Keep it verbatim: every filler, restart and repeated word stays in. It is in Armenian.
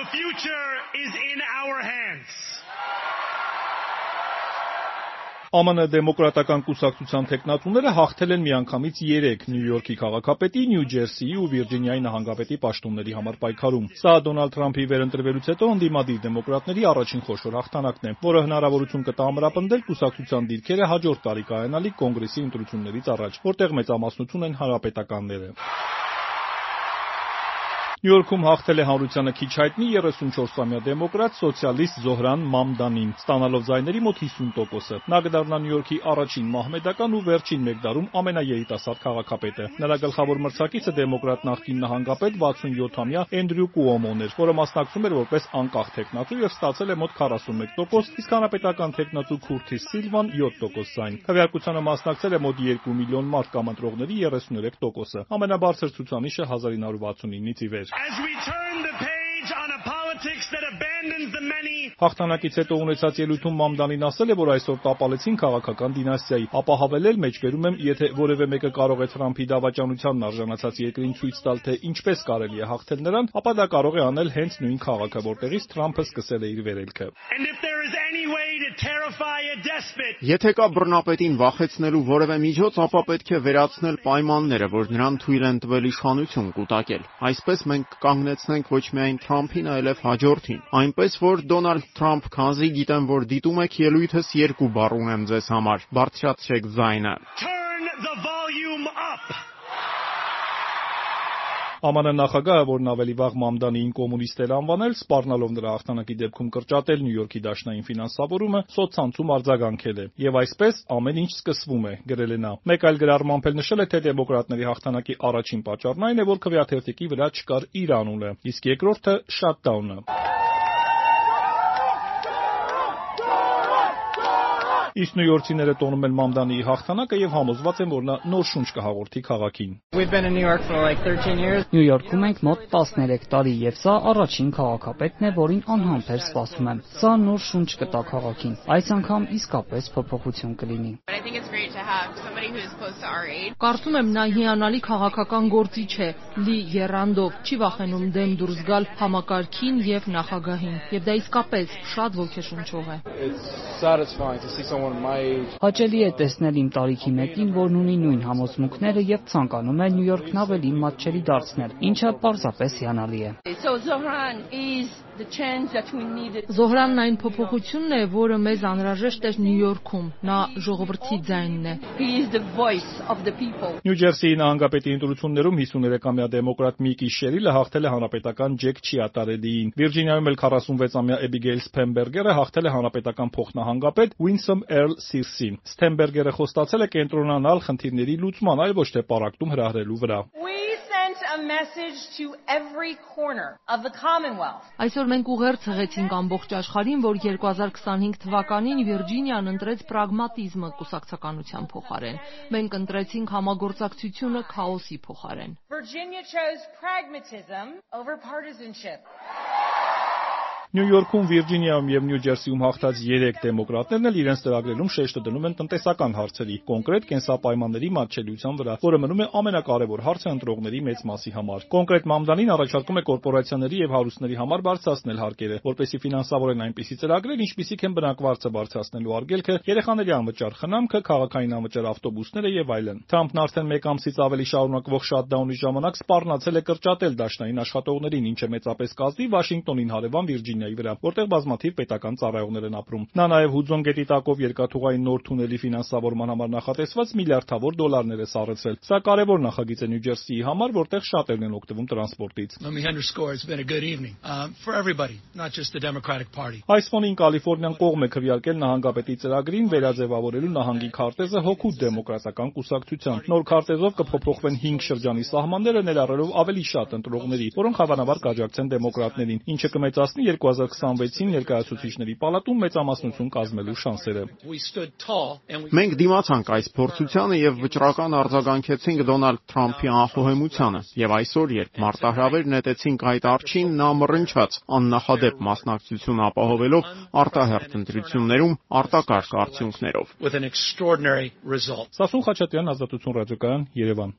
The future is in our hands. Է Մ Ն դեմոկրատական կուսակցության թեկնածուները հաղթել են միանգամից երեք Նյու Յորքի քաղաքապետի, Նյու Ջերսիի ու Վիրջինիայի նահանգապետի պաշտոնների համար պայքարում։ Սա Դոնալդ Թրամփի վերընտրվելուց հետո ընդդիմադիր դեմոկրատների առաջին խոշոր հաղթանակն է, որը հնարավորություն կտա ամրապնդել կուսակցության դիրքերը հաջորդ տարի կայանալիք կոնգրեսի ընտրություններից առաջ, որտեղ մեծամասնություն են հանրապետականները։ Նյու Յորքում հաղթել է հանրությանը քիչ հայտնի երեսունչորսամյա դեմոկրատ սոցիալիստ Զոհրան Մամդանին, ստանալով ձայների մոտ հիսուն տոկոսը։ Նա կդառնա Նյու Յորքի առաջին մահմեդական ու վերջին մեկ դարում ամենաերիտասարդ քաղաքապետը։ Նրա գլխավոր մրցակիցը դեմոկրատ նախկին նահանգապետ վաթսունյոթամյա Էնդրյու Կուոմոն էր, որը մասնակցում էր որպես անկախ թեկնածու եւ ստացել է մոտ քառասունմեկ տոկոս, իսկ հանրապետական թեկնածու Քուրթիս Սիլվան յոթ տոկոս ձայն։ Քվեարկությանը մասնակցել է մոտ երկու միլիոն մարդ կամ ընտրողների երեսուներեք տոկոսը։ Ամենաբարձր ցուցանիշը հազար ինը հարյուր վաթսունինից ի վեր։ As we turn the page on a politics that abandons the many. Հաղթանակից հետո ունեցած ելույթում Մամդանին ասել է, որ այսօր տապալեցին քաղաքական դինաստիայի, ապա հավելել մեջբերում եմ, եթե որևէ մեկը կարող է Թրամփի դավաճանությանն արժանացած երկրին ցույց տալ, թե ինչպես կարելի է հաղթել նրան, ապա դա կարող է անել հենց նույն քաղաքը, որտեղից Թրամփը սկսել է իր վերելքը։ And if there is any way to terrify a despot. Եթե կա բռնապետին վախեցնելու որևէ միջոց, ապա պետք է վերացնել պայմանները, որ նրան թույլ են տվել իշխանություն կուտակել։ Այսպես մենք կանգնեցնենք ոչ միայն Թրամփին, այլև հաջորդին։ Այնպես որ Դոնալդ Թրամփ, քանզի գիտեմ, որ դիտում եք ելույթս, երկու բառ ունեմ ձեզ համար։ Բարձրացրեք ձայնը։ Turn the volume up. Է Մ Ն նախագահը, որն ավելի վաղ Մամդանիին կոմունիստ էր անվանել, սպառնալով նրա հաղթանակի դեպքում կրճատել Նյու Յորքի դաշնային ֆինանսավորումը, սոցցանցում արձագանքել է։ Եվ այսպես ամեն ինչ սկսվում է, գրել է նա։ Մեկ այլ գրառմամբ էլ նշել է, թե դեմոկրատների հաղթանակի առաջին պատճառն այն է, որ քվեաթերթիկի վրա չկար իր անունը, իսկ երկրորդը շաթդաունը։ Իսկ նյույորքցիները տոնում են Մամդանիի հաղթանակը եւ համոզված են, որ նա նոր շունչ կհաղորդի քաղաքին։ Նյու Յորքում ենք մոտ տասներեք տարի եւ սա առաջին քաղաքապետն է, որին անհամբեր սպասում եմ։ Սա նոր շունչ կտա քաղաքին։ Այս անգամ իսկապես փոփոխություն կլինի։ Կարծում եմ նա հիանալի քաղաքական գործիչ է, լի եռանդով, չի վախենում դեմ դուրս գալ համակարգին եւ նախագահին, եւ դա իսկապես շատ ոգեշնչող է։ Հաճելի է տեսնել իմ տարիքի մեկին, որն ունի նույն համոզմունքները եւ ցանկանում է Նյու Յորքն ավելի մատչելի դարձնել, ինչը պարզապես հիանալի է։ Զոհրանն այն փոփոխությունն է, որը մեզ անհրաժեշտ էր Նյու Յորքում։ Նա ժողովրդի ձայնն է։ Նյու Ջերսիի նահանգապետի ընտրություններում հիսուներեքամյա դեմոկրատ Միկի Շերիլը հաղթել է հանրապետական Ջեք Չիատարեդիին։ Վիրջինիայում էլ քառասունվեցամյա Էբիգեյլ Սփենբերգերը հաղթել է հանրապետական փոխնահանգապետ Ուինսոմ Էրլ Սիրսին։ Սփենբերգերը խոստացել է կենտրոնանալ խնդիրների լուծման, այլ ոչ թե պառակտում հրահրելու վրա։ Այսօր մենք ուղերձ հղեցինք ամբողջ աշխարհին, որ երկու հազար քսանհինգ թվականին Վիրջինիան ընտրեց պրագմատիզմը կուսակցականության փոխարեն։ Մենք ընտրեցինք համագործակցությունը քաոսի փոխարեն։ Նյու Յորքում, Վիրջինիայում եւ Նյու Ջերսիում հաղթած երեք դեմոկրատներն էլ իրենց ծրագրերում շեշտը դնում են տնտեսական հարցերի, կոնկրետ կենսապայմանների մատչելիության վրա, որը մնում է ամենակարևոր հարցը ընտրողների մեծ մասի համար։ Կոնկրետ Մամդանին առաջարկում է կորպորացիաների եւ հարուստների համար բարձրացնել հարկերը, որպեսզի ֆինանսավորեն այնպիսի ծրագրեր, ինչպիսիք են բնակվարձը բարձրացնելու արգելքը, երեխաների անվճար խնամքը, քաղաքային անվճար ավտոբուսները եւ այլն։ Թրամփն արդեն մեկ ամսից ավելի շարունակվող շաթդաունի ժամանակ սպառնացել է կրճատել դաշնային աշխատողներին, ինչը մեծապես կազդի Վաշինգտոնին հարևան Վիրջինիայի վրա, որտեղ բազմաթիվ պետական ծառայողներ են ապրում։ Նա նաև Հուդզոն գետի տակով երկաթուղային նոր թունելի ֆինանսավորման համար նախատեսված միլիարդավոր դոլարներ է սառեցրել։ Սա կարևոր նախագիծ է Նյու Ջերսիի համար, որտեղ շատերն են օգտվում տրանսպորտից։ Այս ֆոնին Կալիֆոռնիան կողմ է քվեարկել նահանգապետի ծրագրին վերաձևավորելու նահանգի քարտեզը հօգուտ դեմոկրատական կուսակցության։ Նոր քարտեզով կփոփոխվեն հինգ շրջանի սահմանները, ներառելով ավելի շատ ընտրողների, որոնք հավանաբար կաջակցեն դեմոկրատներին, ինչը կմեծացնի երկու հազար քսանվեցին ներկայացուցիչների պալատում մեծամասնություն կազմելու շանսերը։ Մենք դիմացանք այս փորձությանը եւ վճռական արձագանքեցինք Դոնալդ Թրամփի անխոհեմությանը, եւ այսօր, երբ մարտահրավեր նետեցինք այդ արջին, նա մռնչաց աննախադեպ մասնակցություն ապահովելով արտահերթ ընտրություններում արտակարգ արդյունքներով։ Սասուն Խաչատրյան, Ազատություն ռադիոկայան, Երևան։